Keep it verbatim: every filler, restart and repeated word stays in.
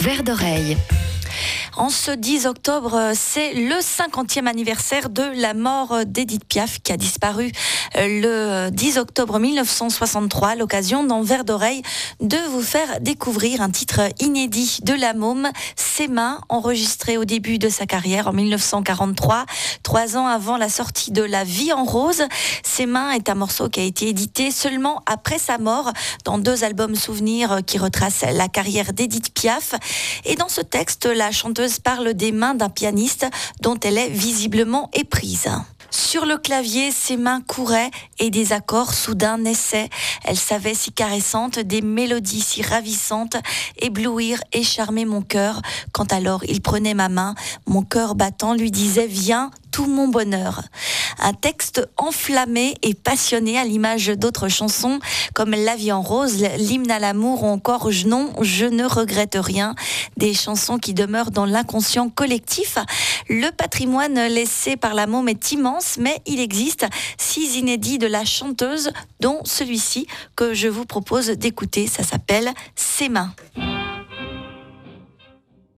Vert d'oreille. En ce dix octobre, c'est le cinquantième anniversaire de la mort d'Édith Piaf qui a disparu le dix octobre mille neuf cent soixante-trois. L'occasion dans Vert d'oreille de vous faire découvrir un titre inédit de La Môme, Ses mains, enregistré au début de sa carrière en mille neuf cent quarante-trois, trois ans avant la sortie de La Vie en rose. Ses mains est un morceau qui a été édité seulement après sa mort dans deux albums souvenirs qui retracent la carrière d'Édith Piaf. Et dans ce texte, la chanteuse parle des mains d'un pianiste dont elle est visiblement éprise. Sur le clavier, ses mains couraient et des accords soudain naissaient. Elle savait si caressantes, des mélodies si ravissantes, éblouir et charmer mon cœur. Quand alors il prenait ma main, mon cœur battant lui disait « Viens, tout mon bonheur ». Un texte enflammé et passionné à l'image d'autres chansons comme La Vie en rose, L'hymne à l'amour ou encore Non, je ne regrette rien. Des chansons qui demeurent dans l'inconscient collectif. Le patrimoine laissé par La Môme est immense, mais il existe six inédits de la chanteuse, dont celui-ci que je vous propose d'écouter. Ça s'appelle Ses mains.